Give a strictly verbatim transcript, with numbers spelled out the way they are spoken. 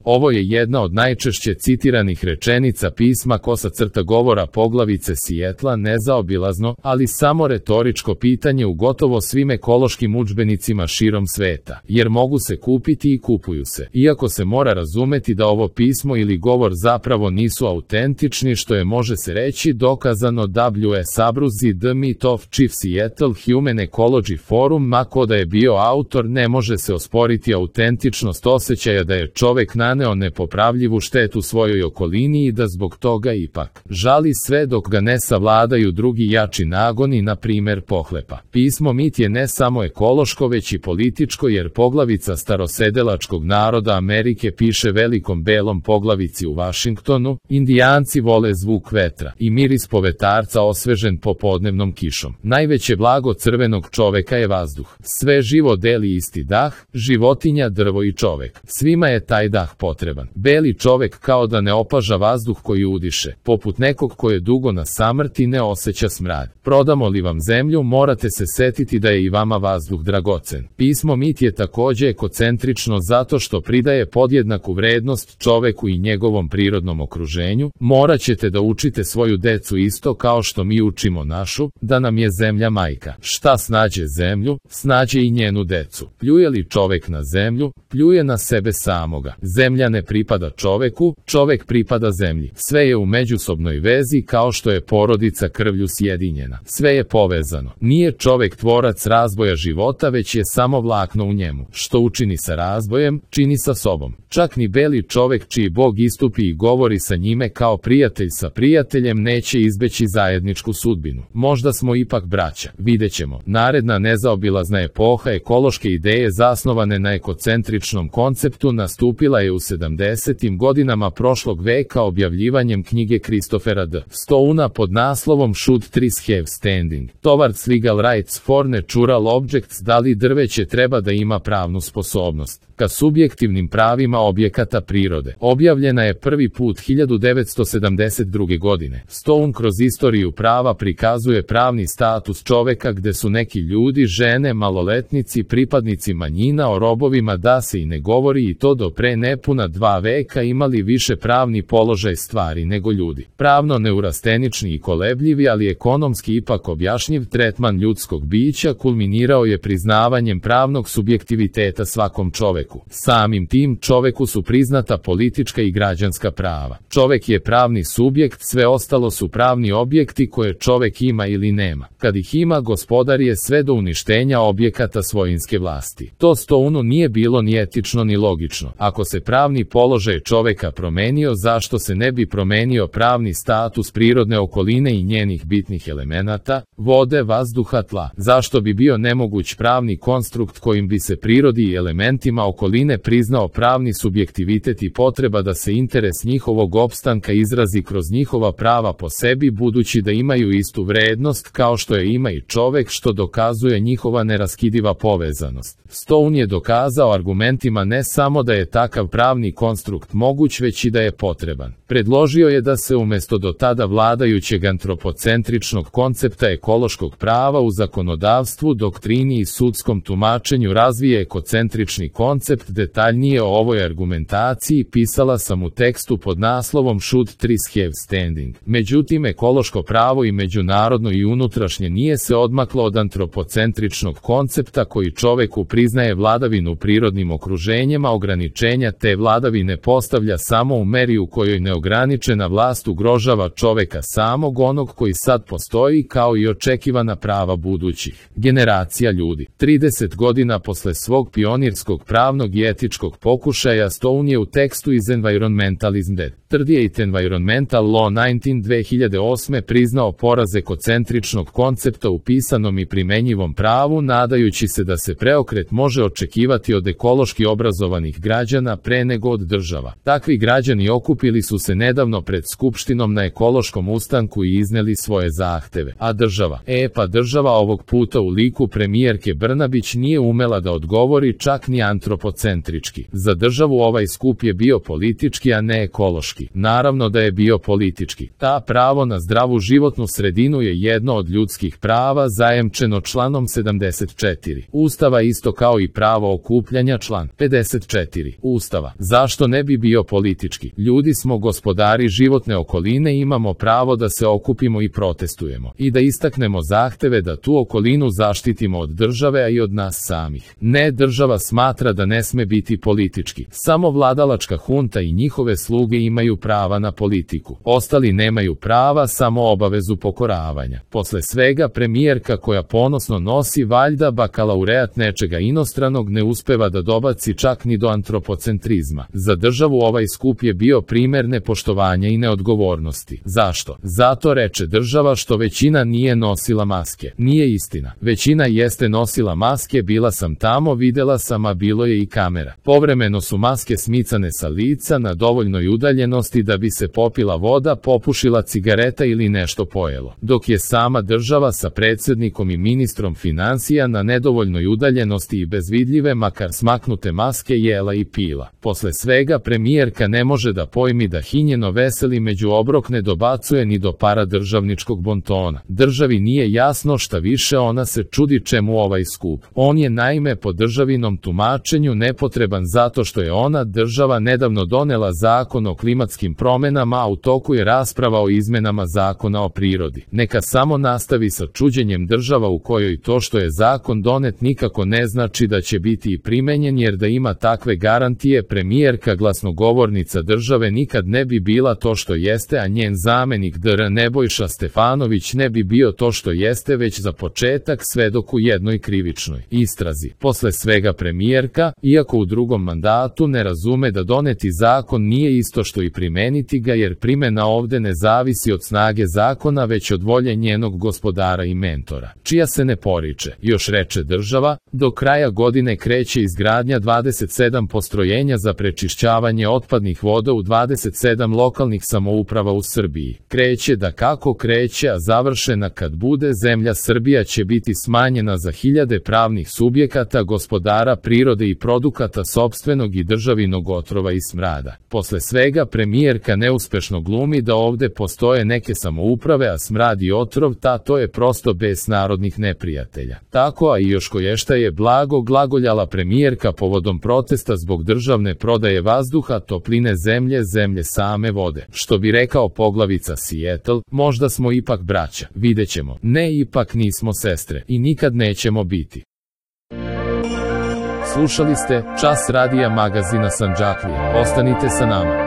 Ovo je jedna od najčešće citiranih rečenica pisma Kosa crta govora poglavice Sijetla, nezaobilazno, ali samo retoričko pitanje u gotovo svim ekološkim udžbenicima širom sveta, jer mogu se kupiti i kupuju se. Iako se mora razumeti da ovo pismo ili govor zapravo nisu autentični, što je, može se reći, dokazano W S Abruzi The Myth of Chief Seattle Human Ecology Forum, mako da je bio autor, ne može se osporiti autentičnost osjećaja da je čovek naneo nepopravljivu štetu svojoj okolini i da zbog toga ipak žali sve dok ga ne savladaju drugi jači nagoni, na primer pohlepa. Pismo Mit je ne samo ekološko, već i političko, jer poglavica starosedelačkog naroda Amerike piše velikom belom poglavici u Vašingtonu: Indijanci vole zvuk vetra i miris povetarca osvežen popodnevnom kišom. Najveće blago crvenog čoveka je vazduh. Sve živo deli isti dah, životinja, drvo i čovek. Svima je taj dah potreban. Beli čovek kao da ne opaža vazduh koji udiše, poput nekog ko je dugo na samrti ne osjeća smrad. Prodamo li vam zemlju, morate se setiti da je i vama vazduh dragocen. Pismo Mit je takođe ekocentrično zato što pridaje podjednaku vrednost čoveku i njegovom prirodnom okruženju. Morat ćete da učite svoju decu isto kao što mi učimo našu, da nam je zemlja majka. Šta snađe zemlju, snađe i njenu decu. Pljuje li čovek na zemlju, pljuje na sebe samoga. Zemlja ne pripada čoveku, čovek pripada zemlji. Sve je u međusobnoj vezi kao što je porodica krvlju sjedinjena. Sve je povezano. Nije čovek tvorac razvoja života, već je samo vlakno u njemu. Što učini sa razvojem, čini sa sobom. Čak ni beli čovek čiji Bog istupi i govori sa njime kao prijatelj sa prijateljem neće izbeći zajedničku sudbinu. Možda smo ipak braća. Videćemo. Naredna nezaobilazna epoha ekološke ideje zasnovane na ekocentričnom konceptu nastupila je u sedamdesetim godinama prošlog veka objavljivanjem knjige Christophera D. Stouna pod naslovom Should Trees Have Standing? Towards Legal Rights for Natural Objects. Da li drveće treba da ima pravnu sposobnost ka subjektivnim pravima objekata prirode? Objavljena je prvi put hiljadu devetsto sedamdeset druge. godine. Stone kroz istoriju prava prikazuje pravni status čoveka gde su neki ljudi, žene, maloletnici, pripadnici manjina, o robovima da se i ne govori, i to do pre nepuna dva veka, imali više pravni položaj stvari nego ljudi. Pravno neurastenični i kolebljivi, ali ekonomski ipak objašnjiv tretman ljudskog bića kulminirao je priznavanjem pravnog subjektiviteta svakom čoveku. Samim tim čoveku su priznata politička i građanska prava. Čovek je pravni subjekt, sve ostalo su pravni objekti koje čovek ima ili nema. Kad ih ima, gospodar je sve do uništenja objekata svojinske vlasti. To Stounu nije bilo ni etično ni logično. Ako se pravni položaj čoveka promenio, zašto se ne bi promenio pravni status prirodne okoline i njenih bitnih elemenata, vode, vazduha, tla? Zašto bi bio nemoguć pravni konstrukt kojim bi se prirodi i elementima okoline priznao pravni subjektivitet i potreba da se interes njihovog opstanka izrazi kroz njihova prava po sebi, budući da imaju istu vrednost kao što je ima i čovek, što dokazuje njihova neraskidiva povezanost. Stone je dokazao argumentima ne samo da je takav pravni konstrukt moguć, već i da je potreban. Predložio je da se umesto do tada vladajućeg antropocentričnog koncepta ekološkog prava u zakonodavstvu, doktrini i sudskom tumačenju razvije ekocentrični koncept. Detaljnije o ovoj argumentaciji pisala sam u tekstu pod naslovom Should Trees Have Standing? Međutim, ekološko pravo i međunarodno i unutrašnje nije se odmaklo od antropocentričnog koncepta koji čoveku priznaje vladavinu prirodnim okruženjima. Ograničenja te vladavine postavlja samo u meri u kojoj neograničena vlast ugrožava čoveka samog, onog koji sad postoji, kao i očekivana prava budućih generacija ljudi. trideset godina posle svog pionirskog pravnog i etičkog pokušaja, Stone je u tekstu iz Environmentalism That Thirty-eight Environmental Law devetnaest dve hiljade osme priznao poraz ekocentričnog koncepta u pisanom i primenjivom pravu, nadajući se da se preokret može očekivati od ekološki obrazovanih građana pre nego od država. Takvi građani okupili su se nedavno pred Skupštinom na ekološkom ustanku i izneli svoje zahteve. A država? E pa država ovog puta u liku premijerke Brnabić nije umela da odgovori čak ni antropo antropocentrički. Za državu ovaj skup je bio politički, a ne ekološki. Naravno da je bio politički. Ta pravo na zdravu životnu sredinu je jedno od ljudskih prava zajemčeno članom sedamdeset četiri Ustava, isto kao i pravo okupljanja, član pedeset četiri Ustava. Zašto ne bi bio politički? Ljudi smo gospodari životne okoline i imamo pravo da se okupimo i protestujemo i da istaknemo zahteve da tu okolinu zaštitimo od države, a i od nas samih. Ne, država smatra da ne sme biti politički. Samo vladalačka hunta i njihove sluge imaju prava na politiku. Ostali nemaju prava, samo obavezu pokoravanja. Posle svega, premijerka koja ponosno nosi valjda bakalaureat nečega inostranog ne uspeva da dobaci čak ni do antropocentrizma. Za državu ovaj skup je bio primer nepoštovanja i neodgovornosti. Zašto? Zato, reče država, što većina nije nosila maske. Nije istina. Većina jeste nosila maske, bila sam tamo, videla sam, a bilo je i kamera. Povremeno su maske smicane sa lica na dovoljnoj udaljenosti da bi se popila voda, popušila cigareta ili nešto pojelo. Dok je sama država sa predsjednikom i ministrom financija na nedovoljnoj udaljenosti i bez vidljive, makar smaknute maske, jela i pila. Posle svega, premijerka ne može da pojmi da hinjeno veseli među obrok ne dobacuje ni do paradržavničkog bontona. Državi nije jasno, šta više, ona se čudi čemu ovaj skup. On je naime po državinom tumačenju nepotreban zato što je ona, država, nedavno donela zakon o klimatskim promenama, a u toku je rasprava o izmenama zakona o prirodi. Neka samo nastavi sa čuđenjem država u kojoj to što je zakon donet nikako ne znači da će biti i primenjen, jer da ima takve garantije premijerka, glasnogovornica države, nikad ne bi bila to što jeste, a njen zamenik dr Nebojša Stefanović ne bi bio to što jeste, već za početak svedok u jednoj krivičnoj istrazi. Posle svega, premijerka, iako u drugom mandatu, ne razume da doneti zakon nije isto što i primeniti ga, jer primena ovde ne zavisi od snage zakona, već od volje njenog gospodara i mentora, čija se ne poriče. Još reče država, do kraja godine kreće izgradnja dvadeset sedam postrojenja za prečišćavanje otpadnih voda u dvadeset sedam lokalnih samouprava u Srbiji. Kreće da kako kreće, a završena kad bude, zemlja Srbija će biti smanjena za hiljade pravnih subjekata, gospodara prirode i produkata sopstvenog i državinog otrova i smrada. Posle svega, premijerka neuspešno glumi da ovde postoje neke samouprave, a smrad i otrov, ta to je prosto bez narodnih neprijatelja. Tako, a i još koješta je blago glagoljala premijerka povodom protesta zbog državne prodaje vazduha, topline zemlje, zemlje same vode. Što bi rekao poglavica Seattle, možda smo ipak braća, videćemo. Ne, ipak nismo sestre i nikad nećemo biti. Slušali ste Čas radija magazina Sandžaklija. Ostanite sa nama.